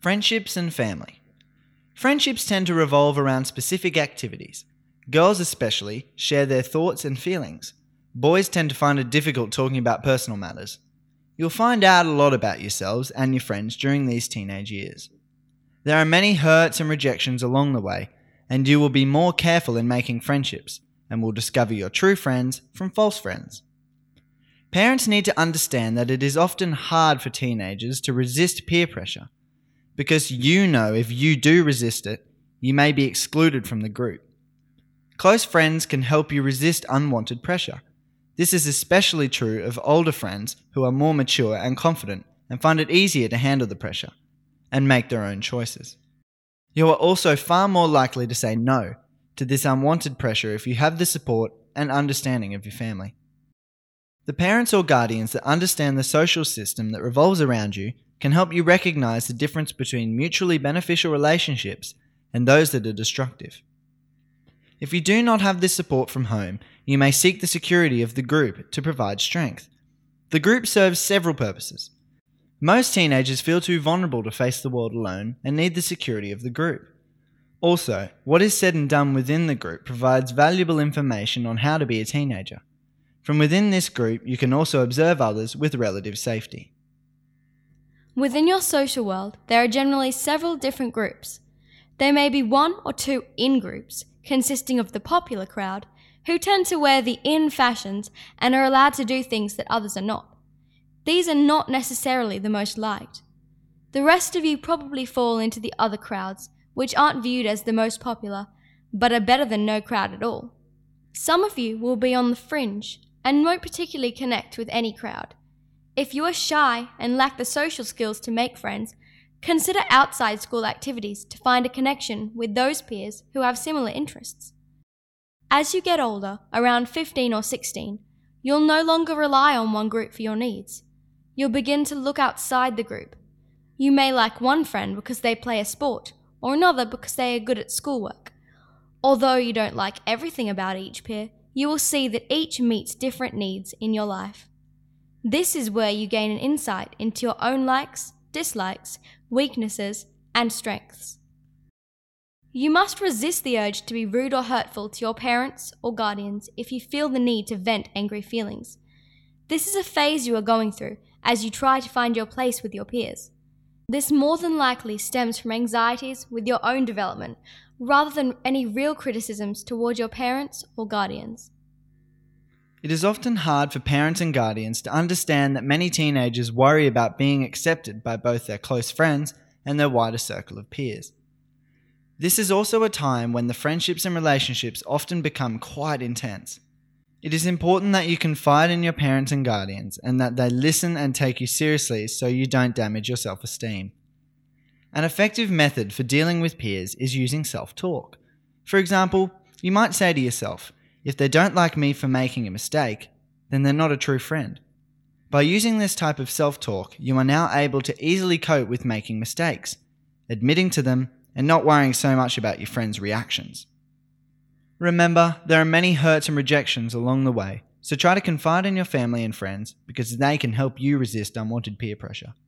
Friendships and family. Friendships tend to revolve around specific activities. Girls especially share their thoughts and feelings. Boys tend to find it difficult talking about personal matters. You'll find out a lot about yourselves and your friends during these teenage years. There are many hurts and rejections along the way, and you will be more careful in making friendships, and will discover your true friends from false friends. Parents need to understand that it is often hard for teenagers to resist peer pressure, because you know if you do resist it, you may be excluded from the group. Close friends can help you resist unwanted pressure. This is especially true of older friends who are more mature and confident and find it easier to handle the pressure and make their own choices. You are also far more likely to say no to this unwanted pressure if you have the support and understanding of your family. The parents or guardians that understand the social system that revolves around you can help you recognize the difference between mutually beneficial relationships and those that are destructive. If you do not have this support from home, you may seek the security of the group to provide strength. The group serves several purposes. Most teenagers feel too vulnerable to face the world alone and need the security of the group. Also, what is said and done within the group provides valuable information on how to be a teenager. From within this group, you can also observe others with relative safety. Within your social world, there are generally several different groups. There may be one or two in-groups, consisting of the popular crowd, who tend to wear the in fashions and are allowed to do things that others are not. These are not necessarily the most liked. The rest of you probably fall into the other crowds, which aren't viewed as the most popular, but are better than no crowd at all. Some of you will be on the fringe and won't particularly connect with any crowd. If you are shy and lack the social skills to make friends, consider outside school activities to find a connection with those peers who have similar interests. As you get older, around 15 or 16, you'll no longer rely on one group for your needs. You'll begin to look outside the group. You may like one friend because they play a sport, or another because they are good at schoolwork. Although you don't like everything about each peer, you will see that each meets different needs in your life. This is where you gain an insight into your own likes, dislikes, weaknesses, and strengths. You must resist the urge to be rude or hurtful to your parents or guardians if you feel the need to vent angry feelings. This is a phase you are going through as you try to find your place with your peers. This more than likely stems from anxieties with your own development, rather than any real criticisms towards your parents or guardians. It is often hard for parents and guardians to understand that many teenagers worry about being accepted by both their close friends and their wider circle of peers. This is also a time when the friendships and relationships often become quite intense. It is important that you confide in your parents and guardians and that they listen and take you seriously so you don't damage your self-esteem. An effective method for dealing with peers is using self-talk. For example, you might say to yourself, if they don't like me for making a mistake, then they're not a true friend. By using this type of self-talk, you are now able to easily cope with making mistakes, admitting to them, and not worrying so much about your friends' reactions. Remember, there are many hurts and rejections along the way, so try to confide in your family and friends because they can help you resist unwanted peer pressure.